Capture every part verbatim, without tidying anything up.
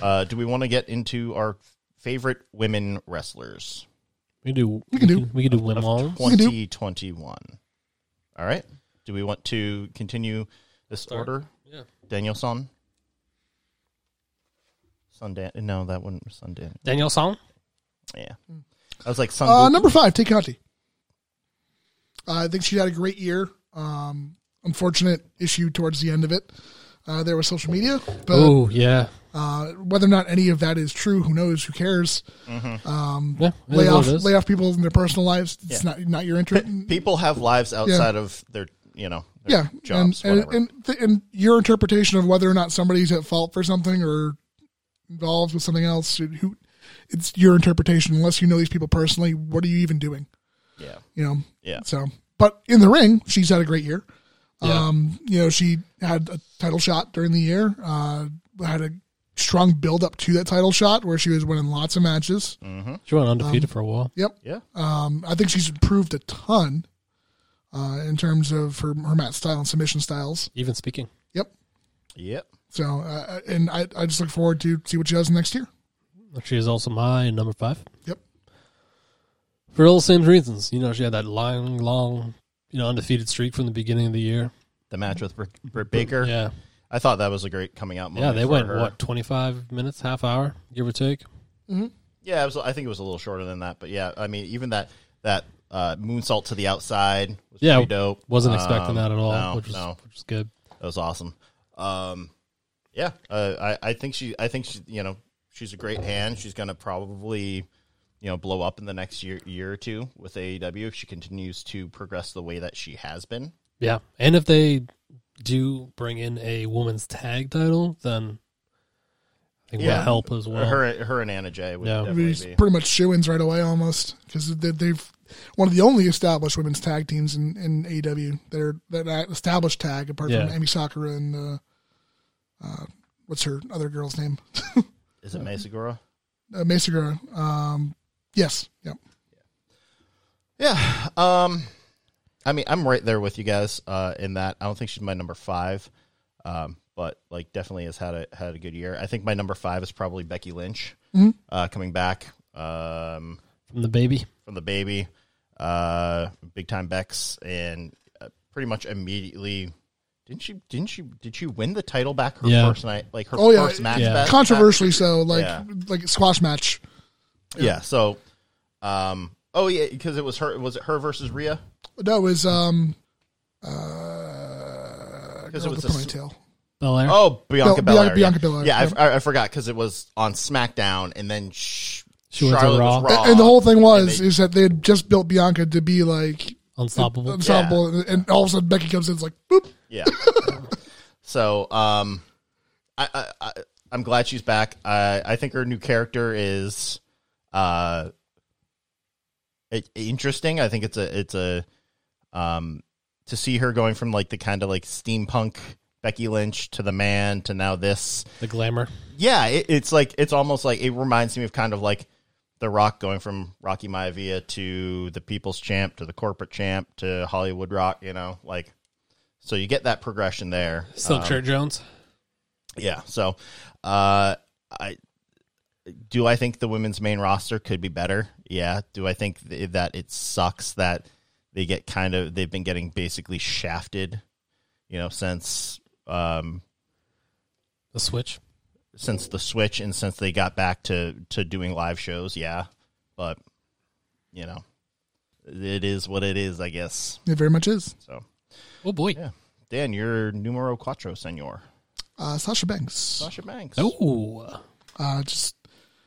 Uh, do we want to get into our favorite women wrestlers? We can do. We can do. We can do women. twenty twenty-one. All right. Do we want to continue this Start. order? Yeah. Danielson. Sundan. No, that wouldn't. Sundan. Daniel Song. Yeah. I was like Sun. Uh, number five, Takati. Uh, I think she had a great year. Um, unfortunate issue towards the end of it. Uh, there was social media, but Oh yeah. uh, whether or not any of that is true, who knows? Who cares? Um, Yeah. it lay is what off, it is. lay off people in their personal lives. It's Yeah. not not your interest. People have lives outside of their, you know, their Yeah, jobs. and, whatever. and, and, th- and your interpretation of whether or not somebody's at fault for something or involved with something else, who it's your interpretation. Unless you know these people personally, what are you even doing? yeah. You know. Yeah. So, but in the ring, she's had a great year. Yeah. Um, you know, she had a title shot during the year. Uh, had a strong build up to that title shot where she was winning lots of matches. She went undefeated for a while. Yep. Yeah. Um, I think she's improved a ton uh, in terms of her, her mat style and submission styles. Even speaking. Yep. Yep. So, uh, and I, I just look forward to see what she does next year. She is also my number five. Yep. For all the same reasons. You know, she had that long, long, you know, undefeated streak from the beginning of the year. The match with Britt, Britt Baker. Yeah. I thought that was a great coming out moment. Yeah, they for went, her. what, twenty-five minutes, half hour, give or take? Yeah, it was, I think it was a little shorter than that, but yeah, I mean, even that that uh, moonsault to the outside was Yeah, pretty dope. Wasn't expecting Um, that at all, no, which was no, which was good. that was awesome. Um, yeah, uh, I I think she I think she you know she's a great hand. She's gonna probably you know blow up in the next year year or two with A E W if she continues to progress the way that she has been. Yeah, and if they do bring in a women's tag title, then I think Yeah. will help as well. Her her and Anna Jay would Yeah. definitely It's be. pretty much shoo-ins right away almost because they, they've one of the only established women's tag teams in, in A E W that are that established tag apart Yeah. from Emi Sakura and uh, uh, what's her other girl's name? Is it Mai Segura? uh, Mesagura. Um, yes. Yep. Yeah. Um, I mean, I'm right there with you guys uh, in that. I don't think she's my number five, um, but like definitely has had a had a good year. I think my number five is probably Becky Lynch uh, coming back um, From the baby. from the baby, uh, big time Bex, and uh, pretty much immediately. Didn't she? Didn't she? Did she win the title back her Yeah. first night? Like her Oh, yeah. first match Yeah. back? Controversially so, like Yeah. like squash match. Yeah. So, um, oh yeah, because it was her. Was it her versus Rhea? That was um uh Because girl it was with a the s- ponytail. Belair. Oh, Bianca Bel- Belair. Bianca yeah. Belair, Yeah, yep. I, I, I forgot because it was on SmackDown, and then sh- She went to Charlotte Raw. was Raw. And the whole thing was and they- is that they had just built Bianca to be like Unstoppable. unstoppable, and, and all of a sudden Becky comes in, it's like boop. yeah. So, um, I, I, I I'm glad she's back. I I think her new character is, uh, it, interesting. I think it's a it's a, um, to see her going from like the kind of like steampunk Becky Lynch to the man to now this. The glamour. Yeah, it, it's like it's almost like it reminds me of kind of like The Rock going from Rocky Maivia to the People's Champ to the Corporate Champ to Hollywood Rock. You know, like so you get that progression there. Silk Um, Shirt Jones. Yeah. So, uh, I do I think the women's main roster could be better. Yeah. Do I think th- that it sucks that they get kind of they've been getting basically shafted, you know, since um The Switch. since the switch and since they got back to, to doing live shows, yeah. But, you know, it is what it is, I guess. It very much is. So, Oh, boy. yeah. Dan, you're numero cuatro, senor. Uh, Sasha Banks. Sasha Banks. Oh. Uh, just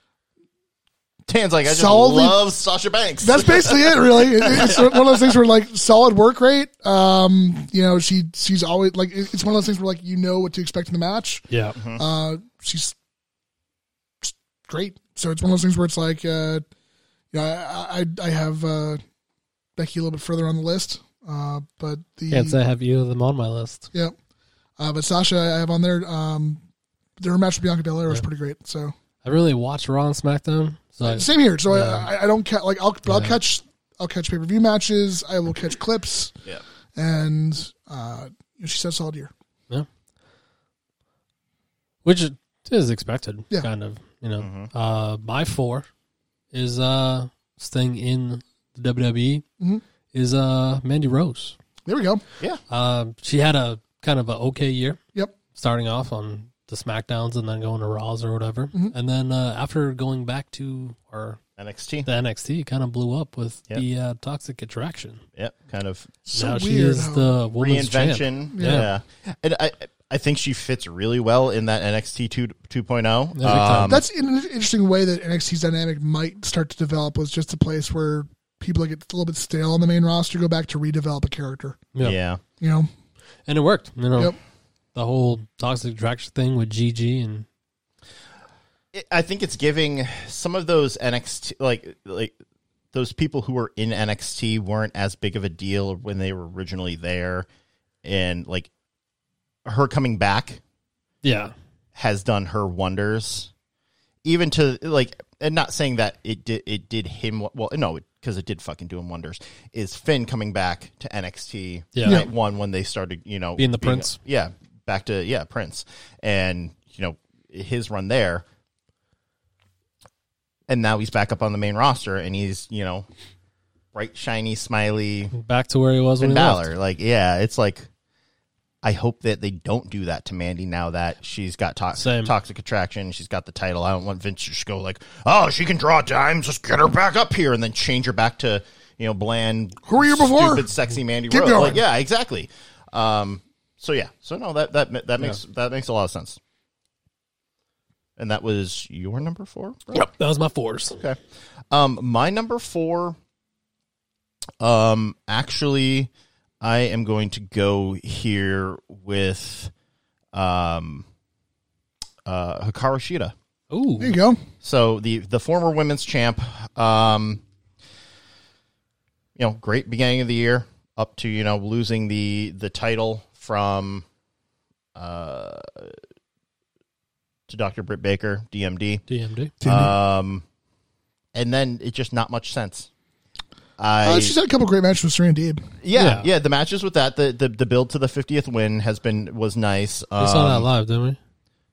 Dan's like, I just Solidly- love Sasha Banks. that's basically it, really. It- it's one of those things where like solid work rate. Um, you know, she she's always like it- it's one of those things where like you know what to expect in the match. Yeah. Uh, she's just great. So it's one of those things where it's like, uh, you know, I I, I have uh, Becky a little bit further on the list, uh, but the Can't say I have either of them on my list. yeah, uh, but Sasha I have on there. Um, their match with Bianca Belair was pretty great. So I really watch Raw and SmackDown. So I, same here. So Yeah. I, I don't ca- like I'll but I'll Yeah. catch I'll catch pay per view matches. I will catch clips, Yeah. and uh, she's had a solid year. yeah. Which, to It is expected, Yeah. kind of. You know, uh, my four is uh, staying in the W W E Mhm. is uh, Mandy Rose. There we go. Yeah. Um, she had a kind of a okay year. Yep. Starting off on the SmackDowns and then going to Raws or whatever, Mhm. and then uh, after going back to or N X T. the N X T, kind of blew up with Yep. the uh, Toxic Attraction. Yep. Kind of So now weird. she is how- the woman's champ. reinvention. Yeah. Yeah. And I I think she fits really well in that N X T two, 2.0. Every time. Um, That's an interesting way that N X T's dynamic might start to develop. Was just a place where people get a little bit stale on the main roster, go back to redevelop a character. Yeah. yeah. You know. And it worked. You know, Yep. the whole Toxic Attraction thing with Gigi and It- I think it's giving some of those N X T, like, like those people who were in N X T weren't as big of a deal when they were originally there. And like her coming back yeah, has done her wonders, even to like, and not saying that it did, it did him well, no, because it did fucking do him wonders. Is Finn coming back to N X T Yeah. night one when they started, you know, Being the Prince. yeah, back to yeah, Prince, and you know his run there, and now he's back up on the main roster, and he's you know bright, shiny, smiley back to where he was Finn when he Balor. left. Like, yeah, it's like. I hope that they don't do that to Mandy now that she's got toxic, Same. toxic attraction. She's got the title. I don't want Vince to just go like, oh, she can draw dimes. Just get her back up here and then change her back to, you know, bland, Who were you before? stupid, sexy Mandy Keep Rose. going. Like, yeah, exactly. Um, so yeah, so no, that that that makes that makes a lot of sense. And that was your number four, bro? Yep, that was my fours. Okay. Um, my number four, um, actually, I am going to go here with, um, uh, Hikaru Shida. Ooh, There you go. So the the former women's champ, um, you know, great beginning of the year up to you know losing the the title from, uh, to Doctor Britt Baker, D M D. D M D. Um, and then it just not much sense. I Uh, she's had a couple great matches with Serena Deeb. yeah, Yeah. yeah the matches with that the, the the build to the fiftieth win has been was nice. We saw that Um, live, didn't we?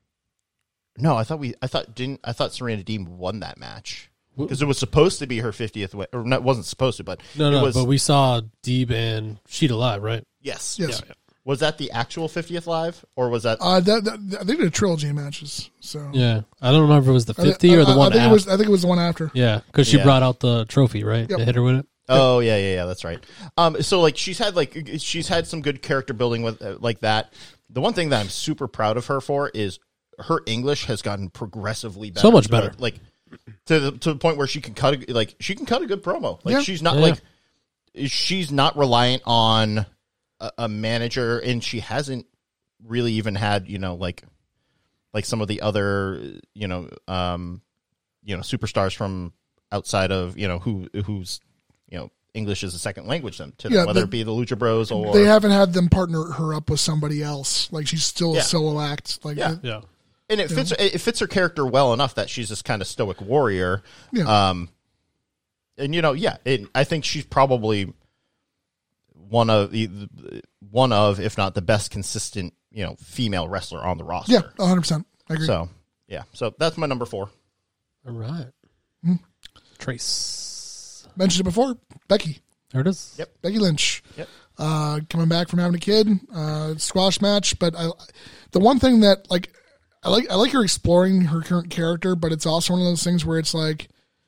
No, I thought we I thought didn't I thought Serena Deeb won that match because it was supposed to be her fiftieth win, or not, it wasn't supposed to, but No, no, it was but we saw Deeb and Sheeta live, right? yes, Yes. Yeah, Was that the actual fiftieth live or was that? Uh, that, that, they did a trilogy of matches. So yeah. I don't remember if it was the I thi- fifty or the I- I one think after. it was. I think it was the one after. Yeah, because she Yeah. brought out the trophy, right? Yep. They hit her with it. Oh yeah, yeah, yeah. That's right. Um, so like she's had like she's had some good character building with uh, like that. The one thing that I'm super proud of her for is her English has gotten progressively better. So much better. Like to the to the point where she can cut a, like she can cut a good promo. Like Yeah. she's not Yeah. like she's not reliant on a, a manager, and she hasn't really even had you know like like some of the other you know um you know superstars from outside of you know who who's you know English is a second language to them, Yeah, whether they- it be the Lucha Bros or They haven't had them partner her up with somebody else. Like she's still Yeah. a solo act. Like Yeah. uh, Yeah. and it fits it fits her character well enough that she's this kind of stoic warrior. Yeah. Um, and you know, yeah, it, I think she's probably one of the one of, if not the best consistent, you know, female wrestler on the roster. yeah, one hundred percent. I agree. So yeah, so that's my number four. All right. Hmm. Trace. Mentioned it before. Becky. There it is. Yep. Becky Lynch. Yep. Uh, coming back from having a kid, uh, squash match. But I, the one thing that like, I like, I like her exploring her current character, but it's also one of those things where it's like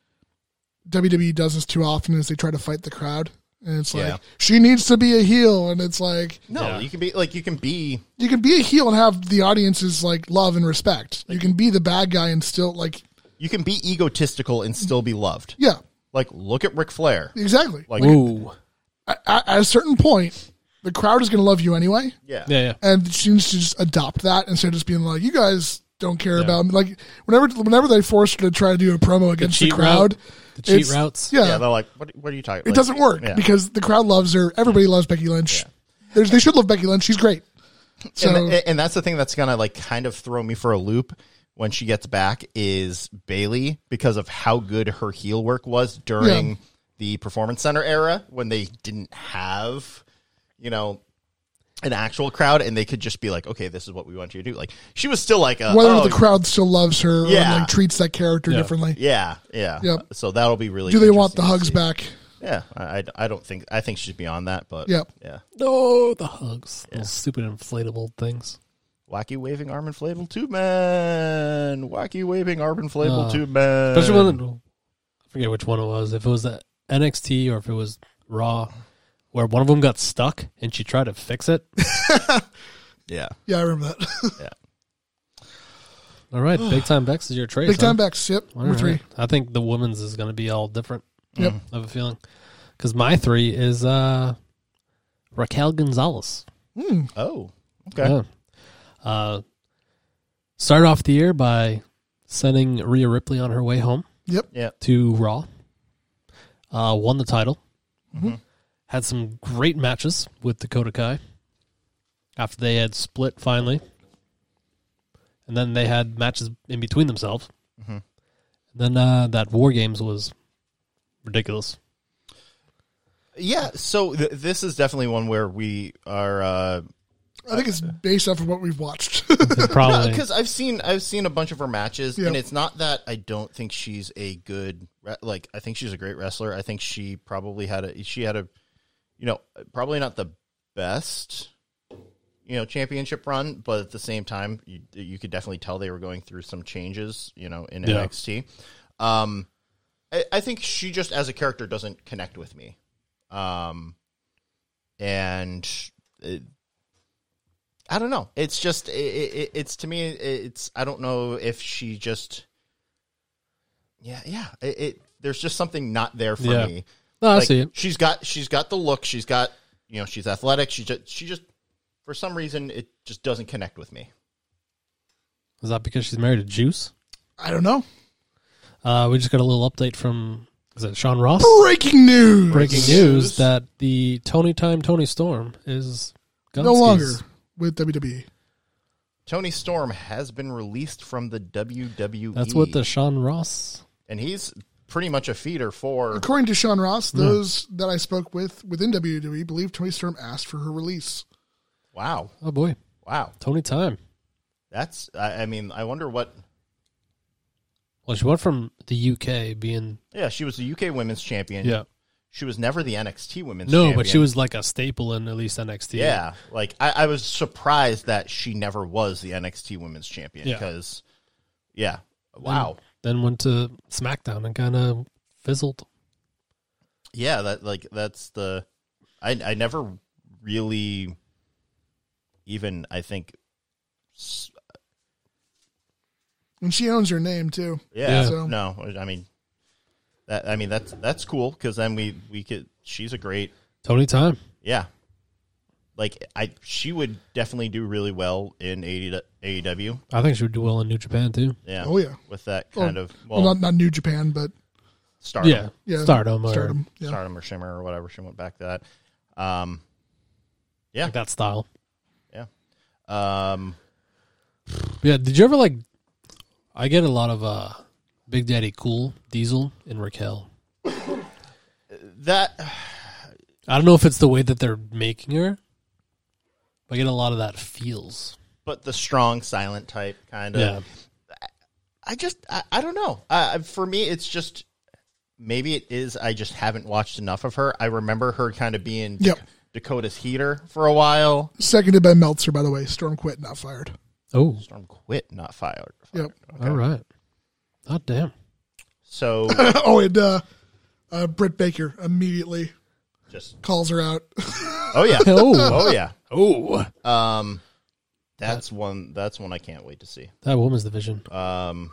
W W E does this too often is they try to fight the crowd. And it's like, Yeah. she needs to be a heel. And it's like, No, Yeah. you can be like you can be you can be a heel and have the audience's like love and respect. You can be the bad guy and still like, you can be egotistical and still be loved. yeah, Like look at Ric Flair. exactly. Like Ooh. At, at a certain point, the crowd is going to love you anyway. yeah. Yeah, yeah. And she needs to just adopt that instead of just being like, you guys don't care Yeah. about me. Like whenever whenever they force her to try to do a promo against the, cheat crowd, route, The cheat it's- routes. yeah, Yeah, they're like, what, what are you talking? it doesn't work yeah. because the crowd loves her. Everybody loves Becky Lynch. Yeah. There's, they should love Becky Lynch. She's great. So and, and that's the thing that's gonna like kind of throw me for a loop when she gets back is Bailey, because of how good her heel work was during Yeah. the Performance Center era when they didn't have, you know, an actual crowd, and they could just be like, okay, this is what we want you to do. Like, she was still like, a, Whether oh, the crowd still loves her Yeah. or like treats that character Yeah. differently. yeah, yeah. Yep. So that'll be really. Do they want the interesting to hugs see. back? Yeah, I, I, I don't think I think she's beyond that, but Yep. yeah. No, the hugs. Yeah. Those stupid inflatable things. Wacky waving arm inflatable tube man. Wacky waving arm inflatable Uh, tube man. Especially when, I forget which one it was. If it was the N X T or if it was Raw, where one of them got stuck and she tried to fix it. Yeah, Yeah, I remember that. yeah. All right, Big Time Bex is your trace. Big huh? time backs. Yep. All Number right. three. I think the women's is going to be all different. Yep. I have a feeling. Because my three is uh, Raquel Gonzalez. Mm. Oh, okay. Yeah. Uh, started off the year by sending Rhea Ripley on her way home Yep. Yeah. to Raw. Uh, won the title. Mhm. Had some great matches with Dakota Kai after they had split finally. And then they had matches in between themselves. Mhm. And then uh, that War Games was ridiculous. Yeah, so th- this is definitely one where we are uh I think it's based off of what we've watched. Probably. because I've seen I've seen a bunch of her matches, Yeah. and it's not that I don't think she's a good re- like I think she's a great wrestler. I think she probably had a she had a you know probably not the best you know championship run, but at the same time you you could definitely tell they were going through some changes you know in Yeah. N X T. Um, I, I think she just as a character doesn't connect with me, um, and. It, I don't know. It's just it, it, it's to me. It's I don't know if she just yeah yeah. It, it there's just something not there for Yeah. me. No, I Like, see it. She's got she's got the look. She's got you know she's athletic. She just she just for some reason it just doesn't connect with me. Is that because she's married to Juice? I don't know. Uh, we just got a little update from, is it Sean Ross? Breaking news. Breaking news. news that the Tony Time Tony Storm is No Gunski's. longer with W W E. Tony Storm has been released from the W W E. That's what the Sean Ross. and he's pretty much a feeder for According to Sean Ross, those that I spoke with within W W E believe Tony Storm asked for her release. wow Oh boy, wow. Tony Time. That's I, I mean I wonder what. Well, she went from the U K being Yeah, she was the U K Women's Champion. yeah She was never the N X T Women's no, Champion. but she was like a staple in at least N X T. Yeah, like I, I was surprised that she never was the N X T Women's Champion Yeah. because, yeah, wow, Then went to SmackDown and kind of fizzled. yeah, that like that's the, I I never really, even I think, s- And she owns her name too. yeah, Yeah. So- no, I mean, that I mean that's that's cool because then we we could she's a great Tony Time. yeah. Like I, she would definitely do really well in A E W. I think she would do well in New Japan too. Yeah. Oh, yeah. With that kind Oh, of well, Well, not, not New Japan, but stardom, Yeah, yeah, Stardom or Stardom. Yeah. stardom or shimmer or whatever. She went back to that. Um, yeah. like that style. Um, Yeah, did you ever like? I get a lot of uh, Big Daddy Cool Diesel and Raquel. that I don't know if it's the way that they're making her, but I get a lot of that feels. but the strong silent type kind of. Yeah, I just I, I don't know. Uh, for me, it's just maybe it is. I just haven't watched enough of her. I remember her kind of being Yep. Dakota's heater for a while. Seconded by Meltzer, by the way. Storm quit, not fired. Oh, Storm quit, not fired. Yep. Okay. all right. Oh, damn. So oh, and uh, uh, Britt Baker immediately just calls her out. oh yeah Oh, oh yeah. oh. Um, that's one. That's one I can't wait to see. That women's division. Um,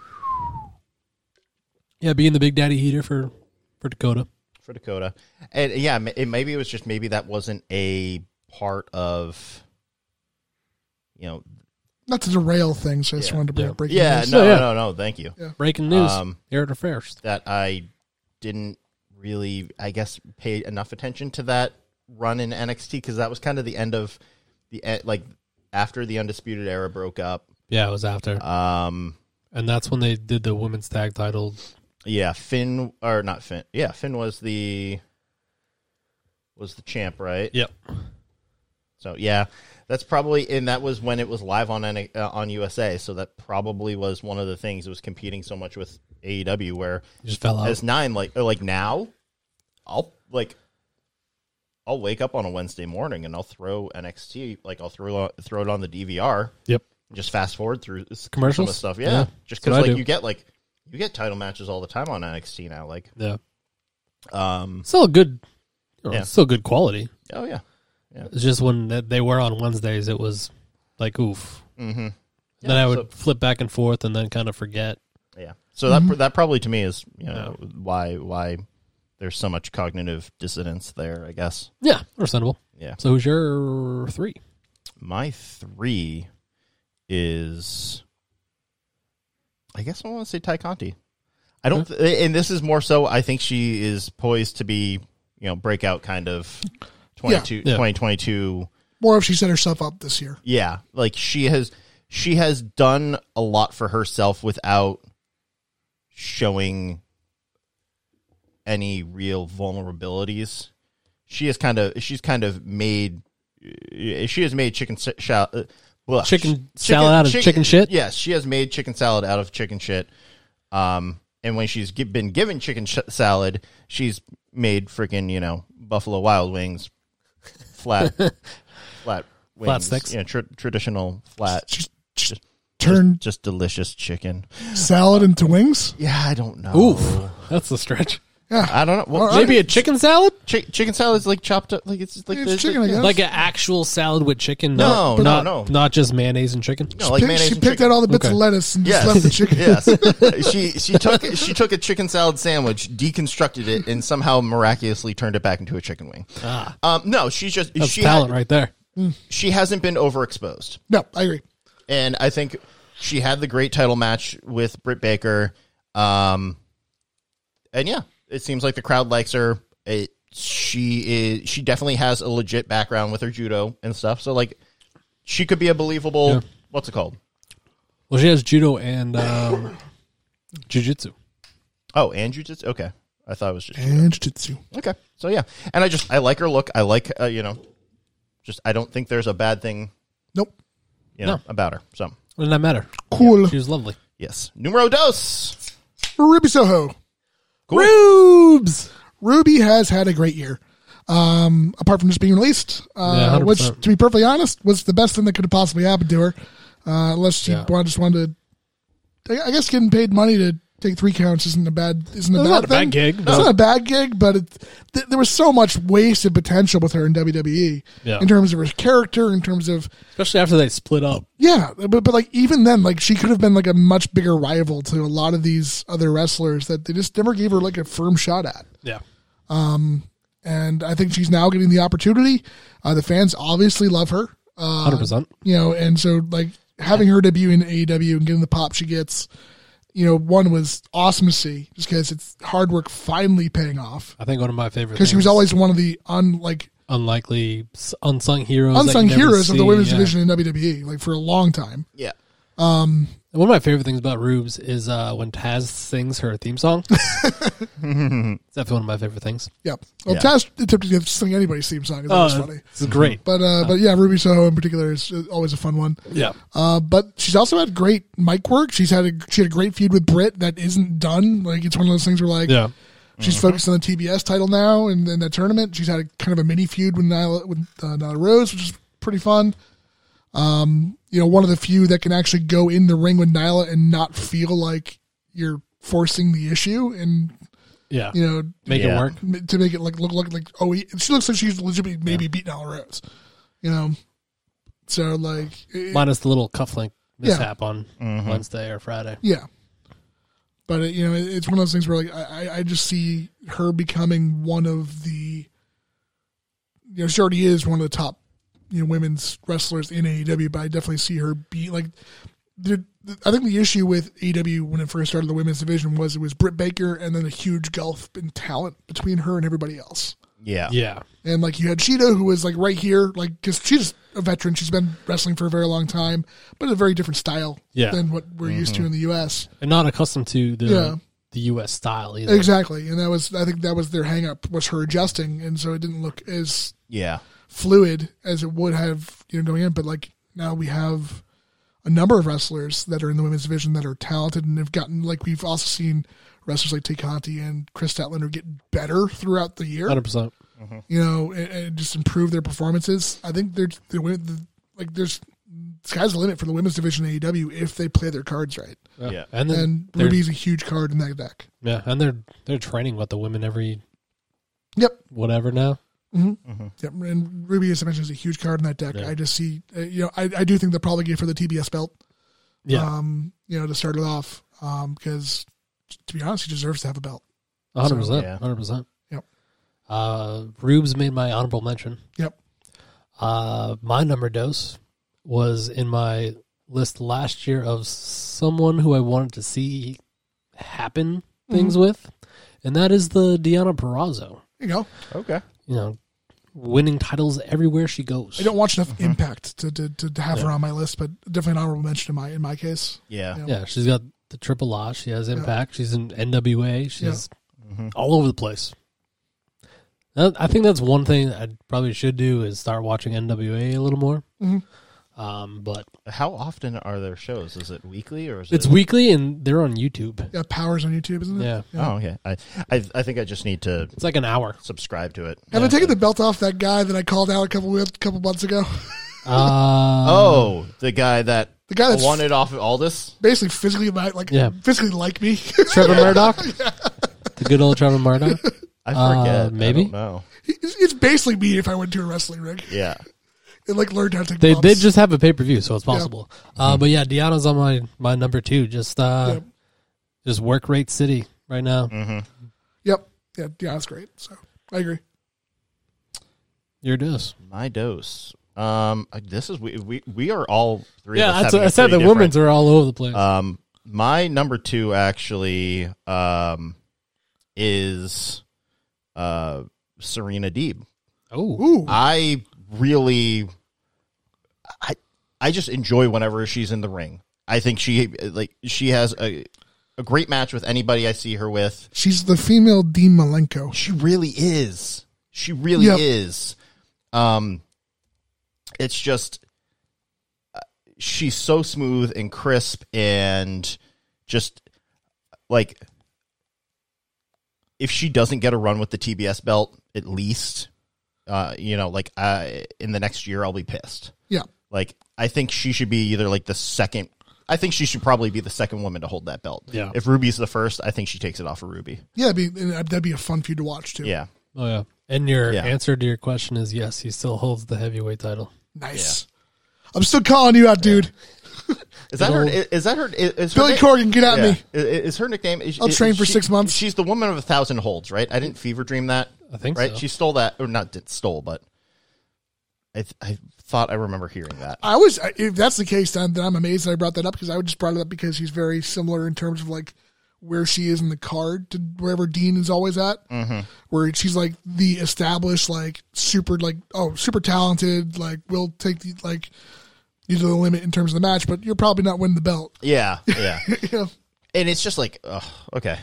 Yeah, being the Big Daddy heater for, for Dakota. for Dakota, and yeah, ma- it, maybe it was just maybe that wasn't a part of, you know, Not to derail things, I just Yeah. wanted to bring Yeah. up breaking yeah, news. no, Oh, yeah. no, no, thank you. Breaking news. Um, Here it first. that I didn't really, I guess, pay enough attention to that run in N X T because that was kind of the end of the e- like after the Undisputed Era broke up. Yeah, it was after. Um, And that's when they did the women's tag title. yeah, Finn or not Finn. Yeah, Finn was the was the champ, right? Yep. So yeah, That's probably, and that was when it was live on N- uh, on U S A. So that probably was one of the things. It was competing so much with A E W, where You just fell out. as nine, like like now, I'll like I'll wake up on a Wednesday morning and I'll throw N X T, like I'll throw throw it on the D V R. Yep. And just fast forward through some Commercials? of the stuff. Yeah, Yeah, just that's what because I like do. you get like you get title matches all the time on N X T now. Like, Yeah. um, Still a good, you know, Yeah. still good quality. oh yeah, It's just when they were on Wednesdays, it was like, oof. mm-hmm. then I would so- flip back and forth and then kind of forget. Yeah. So that that probably to me is, you know, why why there's so much cognitive dissonance there, I guess. Yeah, understandable. Yeah. So who's your three? My three is, I guess I want to say Ty Conti. I don't, th- and this is more so, I think she is poised to be, you know, breakout kind of twenty-two, Yeah. twenty twenty-two. More if she set herself up this year. Yeah. Like she has, she has done a lot for herself without showing any real vulnerabilities. She has kind of, she's kind of made, she has made chicken sa- shal- uh, blah. Chicken salad out of chicken shit? Yes, she has made chicken salad out of chicken shit. Um, and when she's gi- been given chicken sh- salad, she's made freaking, you know, Buffalo Wild Wings flat, flat wings. Flat sticks. You know, tr- traditional flat, She's just, turned just delicious chicken. salad into wings. Yeah, I don't know. Oof, that's the stretch. Yeah, I don't know. Well, All right. Maybe a chicken salad? chi- chicken salad is like chopped up, like it's like It's the- chicken, I guess. Like an actual salad with chicken? No, not, no, not, no. Not just mayonnaise and chicken? No, like Pick- mayonnaise she and picked chicken. out all the bits Okay. of lettuce and just Yes. left the chicken. Yes. she she took she took a chicken salad sandwich, deconstructed it, and somehow miraculously turned it back into a chicken wing. Ah, Um, no, she's just that's she talent had- right there. she hasn't been overexposed, No, I agree. and I think she had the great title match with Britt Baker. Um, and yeah, it seems like the crowd likes her. It, she is she definitely has a legit background with her judo and stuff. So like, she could be a believable. Yeah. What's it called? Well, she has judo and um, jiu-jitsu. Oh, and jiu-jitsu? Okay. I thought it was just judo. And jiu-jitsu. Okay. So yeah. And I just I like her look. I like uh, you know, just I don't think there's a bad thing, Nope. you know, No. about her. So What did that matter? Cool. She was lovely. yes. Numero dos. Ruby Soho. Cool. Rubes. Ruby has had a great year. Um, apart from just being released, Yeah, uh, one hundred which, percent. to be perfectly honest, was the best thing that could have possibly happened to her. Uh, unless she Yeah. wanted, just wanted to, I I guess getting paid money to take three counts isn't a bad, isn't a It's bad not a bad thing. gig, It's no. not a bad gig, but it, th- there was so much wasted potential with her in W W E Yeah. in terms of her character, in terms of Especially after they split up. yeah, but but like even then, like she could have been like a much bigger rival to a lot of these other wrestlers that they just never gave her like a firm shot at. Yeah. And I think she's now getting the opportunity. Uh, the fans obviously love her, uh, one hundred percent. you know, and so like having her debut in A E W and getting the pop she gets, you know, one was awesome to see just because it's hard work finally paying off. I think one of my favorite Because she was things- always one of the un like unlikely s- unsung heroes. that unsung you never heroes of the see, women's yeah. division in W W E, like for a long time. Yeah. And one of my favorite things about Rubes is uh, when Taz sings her theme song. It's definitely one of my favorite things. Yeah. Well, Yeah. Taz attempted to sing anybody's theme song. That was funny. It's great. But uh, but yeah, Ruby Soho in particular is uh, always a fun one. Yeah. Uh, but she's also had great mic work. She's had a she had a great feud with Britt that isn't done. Like it's one of those things where like Yeah. she's focused on the T B S title now and in that tournament. She's had a kind of a mini feud with Nyla with uh, Nyla Rose, which is pretty fun. Um, you know, one of the few that can actually go in the ring with Nyla and not feel like you're forcing the issue and Yeah. you know Make Yeah. it work. m- to make it like look like like oh he, she looks like she's legitimately maybe beating Nyla Rose, you know. So like it- Minus the little cufflink Yeah. mishap on Wednesday or Friday. yeah, but it, you know it, it's one of those things where like I I- I just see her becoming one of the you know she already is one of the top you know women's wrestlers in A E W, but I definitely see her be like. The, the, I think the issue with A E W when it first started the women's division was it was Britt Baker and then a huge gulf in talent between her and everybody else. Yeah. Yeah. And like you had Sheeta, who was like right here, like because she's a veteran, she's been wrestling for a very long time, but a very different style Yeah. than what we're used to in the U S. And not accustomed to the Yeah. the U S style either. Exactly, and that was I think that was their hang up was her adjusting, and so it didn't look as Yeah. fluid as it would have, you know, going in. But like now we have a number of wrestlers that are in the women's division that are talented and have gotten, like we've also seen wrestlers like Tay Conti and Chris Statlander get better throughout the year. one hundred percent. You know, and, and just improve their performances. I think they're, they're the, like there's sky's the limit for the women's division in A E W if they play their cards right. Yeah. Yeah. And then And they're- Ruby's a huge card in that deck. yeah, and they're they're training what the women every Yep. whatever now. Mm-hmm. Yep. And Ruby, as I mentioned, is a huge card in that deck. Yeah. I just see, uh, you know, I, I do think they'll probably get for the T B S belt. Yeah, Um, you know, to start it off, um, because to be honest, he deserves to have a belt. one hundred percent. yeah. one hundred percent. Yep. Uh, Rubes made my honorable mention. Yep. Uh, my number dose was in my list last year of someone who I wanted to see happen things with, and that is the Deonna Purrazzo. You know, Okay. You know, winning titles everywhere she goes. I don't watch enough Impact to, to, to, to have her on my list, but definitely an honorable mention in my in my case. Yeah. Yeah. Yeah, she's got the Triple A. She has Impact. She's in N W A. She's Mm-hmm. all over the place. That- I think that's one thing I probably should do is start watching N W A a little more. Mhm. Um, but How often are there shows? Is it weekly or is it's it? weekly and they're on YouTube. Yeah, Powers on YouTube, isn't it? Yeah, Oh, okay. I, I I think I just need to it's like an hour. subscribe to it. Have I taken the belt off that guy that I called out a couple a couple months ago? Uh, Oh, the guy that The guy that's wanted off of Aldous. basically physically like, like Yeah. physically like me. Trevor Murdoch, the good old Trevor Murdoch. I Uh, forget. maybe? I don't know. it's, it's basically me if I went to a wrestling ring Yeah. and like learned how to take They bumps. did just have a pay per view, so it's possible. Uh, but yeah, Deanna's on my my number two. Just uh, Yep. just work rate city right now. Yep. Yeah, yeah, that's great. So I agree. Your dose. My dose. Um, this is we we, we are all three. Yeah, of us that's having what I a said. The pretty women's are all over the place. different- Um, my number two actually um is uh Serena Deeb. oh, Ooh. I really, I I just enjoy whenever she's in the ring. I think she like she has a a great match with anybody I see her with. She's the female Dean Malenko. She really is. She really Yep. is. Um, it's just uh, she's so smooth and crisp and just like if she doesn't get a run with the T B S belt, at least, uh, you know, like uh, in the next year, I'll be pissed. Yeah. Like I think she should be either like the second. I think she should probably be the second woman to hold that belt. Yeah. If Ruby's the first, I think she takes it off of Ruby. Yeah, it'd be, and that'd be a fun feud to watch too. Yeah. oh yeah. And your Yeah. answer to your question is yes. He still holds the heavyweight title. Nice. I'm still calling you out, dude. Is that her? old- Is that her? Is her Billy na- Corgan, get at Yeah. me. Is, is her nickname? Is, I'll is train for she- six months. She's the woman of a thousand holds, right? I didn't fever dream that. I think right. so. She stole that, or not? Did stole, but I th- I thought I remember hearing that. I was, if that's the case, then, then I'm amazed that I brought that up because I would just brought it up because he's very similar in terms of like where she is in the card to wherever Dean is always at. Mm-hmm. Where she's like the established, like super, like oh, super talented, like will take the like you to the limit in terms of the match, but you're probably not winning the belt. Yeah, yeah. You know? And it's just like, ugh, okay.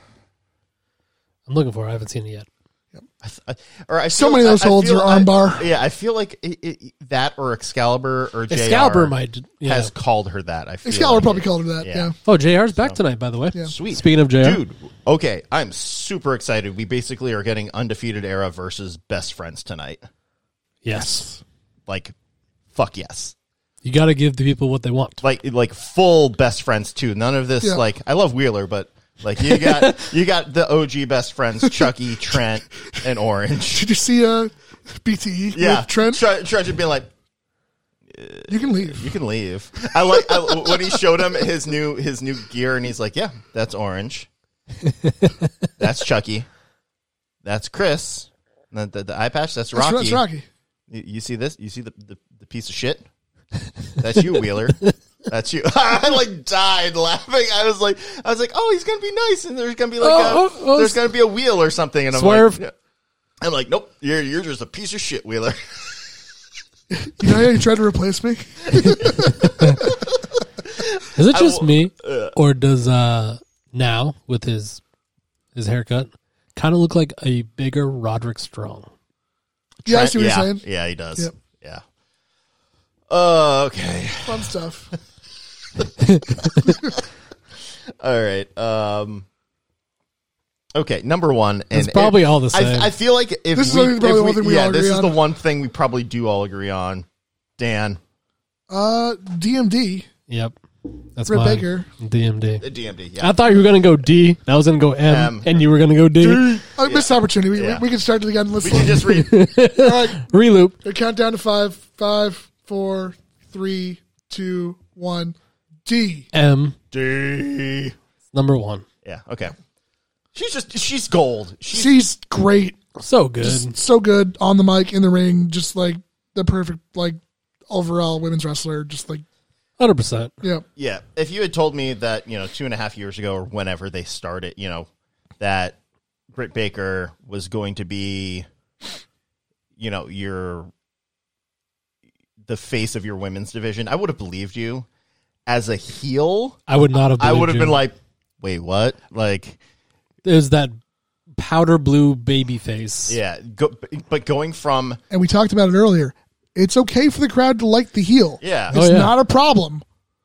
I'm looking for it. I haven't seen it yet. I th- I, or I So feel- many of those I- I holds feel- are I- armbar. Yeah, I feel like it, it, that or Excalibur or J R Excalibur might. Yeah. has called her that. I feel Excalibur like. probably called her that. Yeah. Yeah. oh, J R's back tonight, by the way. Yeah. Sweet. Speaking of J R, Dude, okay, I'm super excited. We basically are getting Undefeated Era versus Best Friends tonight. yes, Like, fuck yes. you got to give the people what they want. Like, like full Best Friends too. None of this. Yeah. Like, I love Wheeler, but like you got you got the O G Best Friends, Chucky, Trent, and Orange. Did you see uh, B T E Yeah, with Trent? Trent, Trent should be like, You can leave. you can leave. I like I, when he showed him his new his new gear, and he's like, yeah, that's Orange. That's Chucky. That's Chris. The, the, the eye patch. That's That's, Rocky. that's Rocky. You, you see this? You see the, the, the piece of shit? That's you, Wheeler. That's you. I like died laughing. I was like, I was like, oh, he's gonna be nice, and there's gonna be like, Oh, a, oh, oh, there's gonna be a wheel or something, and I'm Swerve. like, I'm like, nope, you're you're just a piece of shit, Wheeler. You know how you tried to replace me? Is it just will- me, or does uh now with his his haircut kind of look like a bigger Roderick Strong? Yeah, I Trent- see what yeah, you're saying. Yeah, he does. Yep. Yeah. Uh, okay. Fun stuff. All right. Um. Okay, number one, and It's probably all the same. I, I feel like if This is we, probably if the one we- thing we yeah, all this agree is on. the one thing we probably do all agree on. Dan, Uh, D M D. Yep. That's Britt mine. Baker. D M D. the D M D. Yeah. I thought you were going to go D. I was going to go M, M. and you were going to go D. Oh, missed opportunity. We, Yeah. we, we can start it again. Let's we can just read. All right. Reloop. We count down to five. Five, four, three, two, one. D. M. D. Number one. Yeah. Okay. She's just she's gold. She's She's great. So good. Just so good on the mic, in the ring. Just like the perfect, like, overall women's wrestler. Just like, one hundred percent. yeah. yeah. If you had told me that you know two and a half years ago or whenever they started, you know that Britt Baker was going to be, you know, your the face of your women's division, I would have believed you. As a heel, I would not have I believed would have you. been like, wait, what? Like, There's that powder blue baby face. yeah, go, but going from And we talked about it earlier. It's okay for the crowd to like the heel. yeah, It's Oh, yeah. not a problem.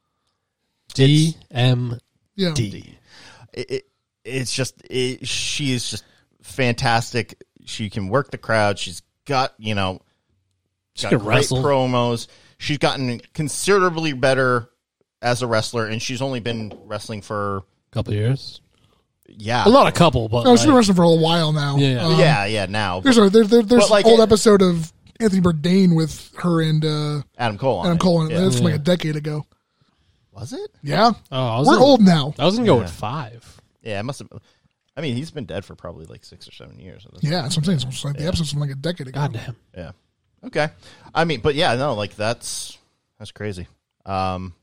D M Yeah. D. it, it, it's just it, she is just fantastic. She can work the crowd. She's got you know, She got can great wrestle. promos. She's gotten considerably better as a wrestler, and she's only been wrestling for Couple years. yeah, Well, not a couple, but No, she's been like, wrestling for a while now. Yeah. Um, yeah, yeah. Now There's a there, there, there's But, like, an old it- episode of Anthony Bourdain with her and uh, Adam Cole. On Adam it. Cole. Yeah. That's from like Yeah. a decade ago. Was it? Yeah. oh, I was We're gonna, old now. I was gonna go Yeah. with five. Yeah, it must have. I mean, he's been dead for probably like six or seven years. at this Yeah, that's what I'm saying. It's like the episode's from like a decade ago. God damn. Yeah. Okay. I mean, but yeah, no, like that's that's crazy. Um.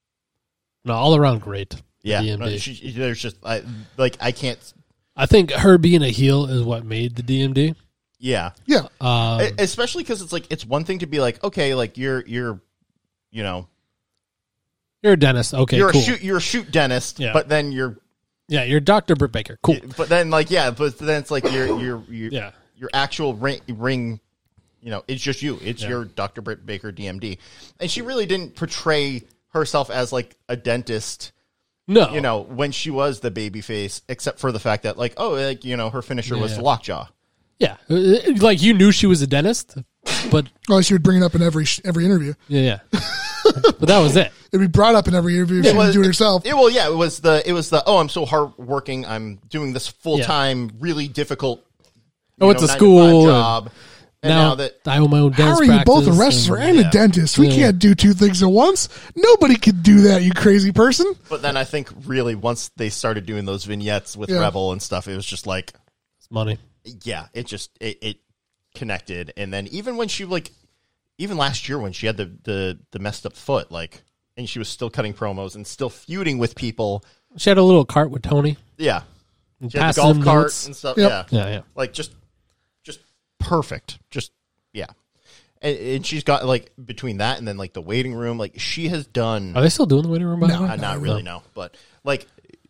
No, all around great. Yeah. D M D. no, she, there's just I like I can't. I think her being a heel is what made the D M D. Yeah. Yeah. Um, E- Especially because it's like it's one thing to be like, okay, like you're you're, you know, you're a dentist. Okay, you're cool. a shoot you're a shoot dentist, Yeah. but then you're, Yeah, you're Doctor Britt Baker. Cool. but then like yeah, but then it's like you're you're you're Yeah. your actual ring ring. You know, it's just you. It's Yeah. your Doctor Britt Baker D M D, and she really didn't portray herself as like a dentist. No. You know, when she was the baby face, except for the fact that, like, oh, like, you know, her finisher was Yeah. the lockjaw. Yeah. Uh, Like you knew she was a dentist, but Unless you would bring it up in every every interview. yeah, yeah. But that was it. It'd be brought up in every interview if she didn't do it herself. It, well, yeah, it was the, it was the, oh, I'm so hardworking. I'm doing this full time, really difficult. I you went know, to nine school five and job. And now, Now, that, I own my own How dentist are you both a practice wrestler and- and yeah. a dentist? We Yeah. can't do two things at once. Nobody could do that, you crazy person. but then I think really once they started doing those vignettes with Yeah. Rebel and stuff, it was just like, It's money. yeah, it just, it, it connected. And then even when she, like, even last year when she had the, the, the messed up foot, like, and she was still cutting promos and still feuding with people. She had a little cart with Tony. Yeah. And She had the passing golf him cart notes. and stuff. Yep. Yeah. Yeah, yeah. Like just, just perfect. Just, yeah. And, and she's got like between that and then like the waiting room, like she has done, Are they still doing the waiting room? By the No. way? uh, not really, no, but like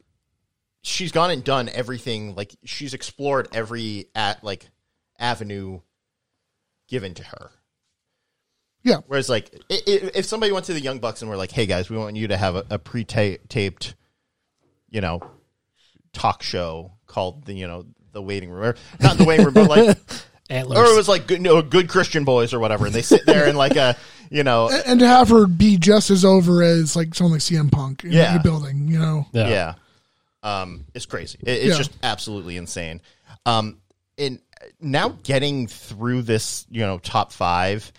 she's gone and done everything. Like she's explored every at like avenue given to her. Yeah. Whereas, like, i- i- if somebody went to the Young Bucks and were like, "Hey guys, we want you to have a, a pre-taped, you know, talk show called the, you know, the waiting room, or not the waiting room, but like, Antlers. or it was like good, no, good Christian boys or whatever, and they sit there and like a, you know, And, and to have her be just as over as like someone like C M Punk in Yeah. the building, you know. yeah. yeah, um, it's crazy. It, it's Yeah. just absolutely insane. Um, and now getting through this, you know, top five.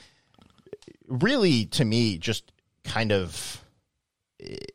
Really, to me, just kind of it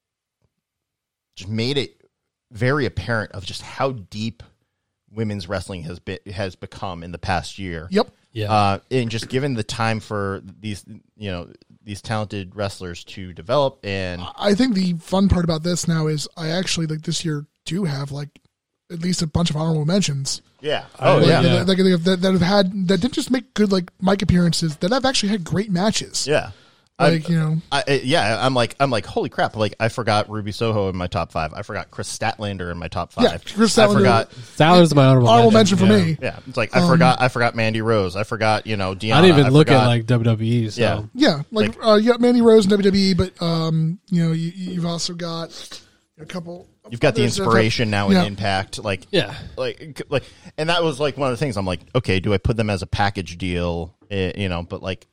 just made it very apparent of just how deep women's wrestling has been has become in the past year. Yep. Yeah. Uh, and just given the time for these, you know, these talented wrestlers to develop, and I think the fun part about this now is I actually like this year do have like at least a bunch of honorable mentions. yeah, Oh, oh Like, yeah, that, that, that, that have had that didn't just make good like mic appearances that have actually had great matches. yeah. Like you know, I, I- yeah, I'm like, I'm like, holy crap! Like, I forgot Ruby Soho in my top five. I forgot Chris Statlander in my top five. Yeah, Chris I Statlander- forgot. Sally's my honorable, honorable mention for yeah. me. Yeah, it's like I forgot. I forgot Mandy Rose. I forgot. You know, Deanna. I didn't even look forgot, at like W W E. So. Yeah. Yeah, like, uh, you got Mandy Rose in W W E, but um, you know, you, you've also got a couple. You've got the there's a couple- inspiration now in Yeah. Impact, like Yeah. like like, and that was like one of the things. I'm like, okay, do I put them as a package deal? Eh, you know, but like,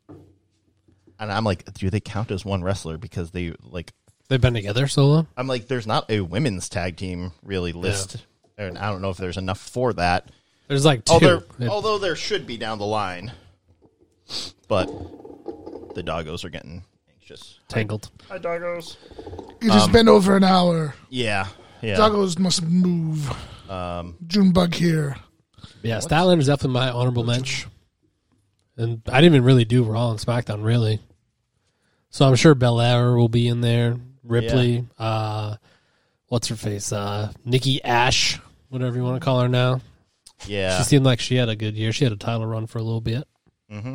and I'm like, do they count as one wrestler because they like? They've been together so long. I'm like, there's not a women's tag team really list, and I don't know if there's enough for that. There's like two. Although, It- although there should be down the line, but the doggos are getting anxious. tangled. Hi, doggos. You just been over an hour. Yeah, yeah. Doggos must move. Um, Junebug here. Yeah, Statlander's definitely my honorable mention. And I didn't even really do Raw and SmackDown, really. So I'm sure Belair will be in there. Ripley. Uh, what's her face? Uh, Nikki Ash, whatever you want to call her now. yeah. She seemed like she had a good year. She had a title run for a little bit. Mm-hmm.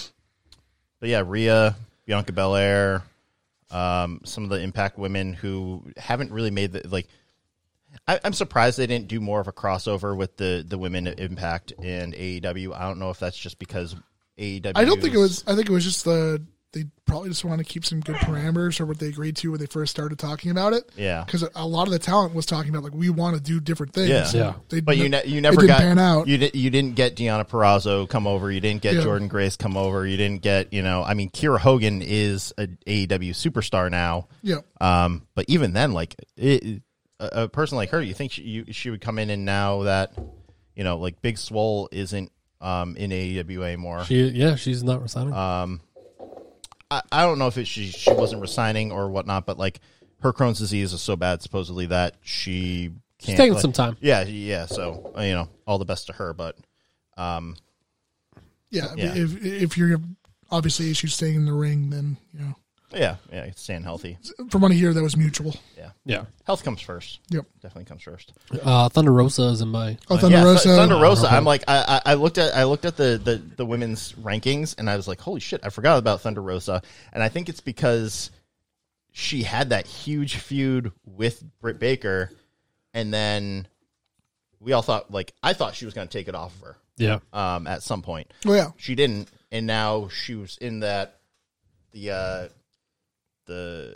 But yeah, Rhea, Bianca Belair, um, some of the Impact women who haven't really made the like. I, I'm surprised they didn't do more of a crossover with the the women at Impact and A E W. I don't know if that's just because A E W. I don't think it was. I think it was just the. They probably just want to keep some good parameters or what they agreed to when they first started talking about it. Yeah. Because a lot of the talent was talking about like we want to do different things. Yeah. Yeah. They, But you ne- you never it didn't got pan out. you di- you didn't get Deanna Purrazzo come over. You didn't get Yeah. Jordan Grace come over. You didn't get you know. I mean, Kiera Hogan is a A E W superstar now. Yeah. Um, but even then, like it, a, a person like her, you think she you, she would come in and now that you know, like Big Swole isn't um in A E W anymore. She, yeah, she's not resigning. Um, I, I don't know if it, she she wasn't resigning or whatnot, but like her Crohn's disease is so bad supposedly that she can't. She's taking like- some time. Yeah, yeah. So you know, all the best to her. But um, Yeah. Yeah. If if you're obviously issues staying in the ring, then you know. yeah, yeah, staying healthy. From what I hear, that was mutual. Yeah, Yeah. health comes first. Yep. Definitely comes first. Uh, Thunder Rosa is in my. Oh, my- Thunder Yeah, Rosa. Th- Thunder Rosa. Uh, I'm like, I, I I looked at I looked at the, the the women's rankings, and I was like, holy shit, I forgot about Thunder Rosa, and I think it's because she had that huge feud with Britt Baker, and then we all thought, like, I thought she was going to take it off of her Yeah. um, at some point. Oh yeah. She didn't, and now she was in that the uh, the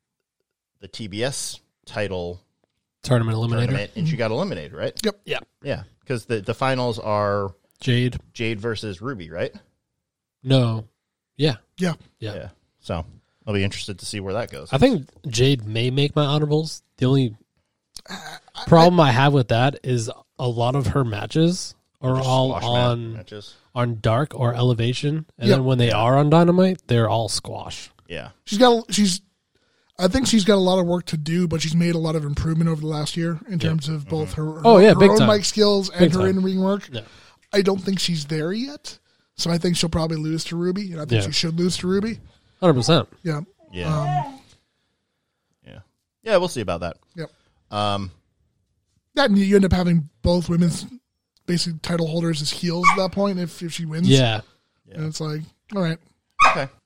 the T B S title Tournament Eliminator. tournament, and she got eliminated, right? Yep. Yeah. Yeah, because the the finals are Jade. Jade versus Ruby, right? No. Yeah. Yeah. Yeah. Yeah. So I'll be interested to see where that goes. I think Jade may make my honorables. The only problem I, have with that is a lot of her matches are Just all squash mat on matches. on Dark or Elevation, and Yep. then when they are on Dynamite, they're all squash. Yeah. She's got. She's. I think she's got a lot of work to do, but she's made a lot of improvement over the last year in terms of both her, her, Oh, yeah, her big own time. mic skills and Big her time. in ring work. Yeah. I don't think she's there yet, so I think she'll probably lose to Ruby, and I think Yeah. she should lose to Ruby. one hundred percent. Yeah. Yeah. Um, yeah. Yeah. We'll see about that. Yep. Um. That and you end up having both women's basically title holders as heels at that point if if she wins. Yeah. And it's like, all right. Okay.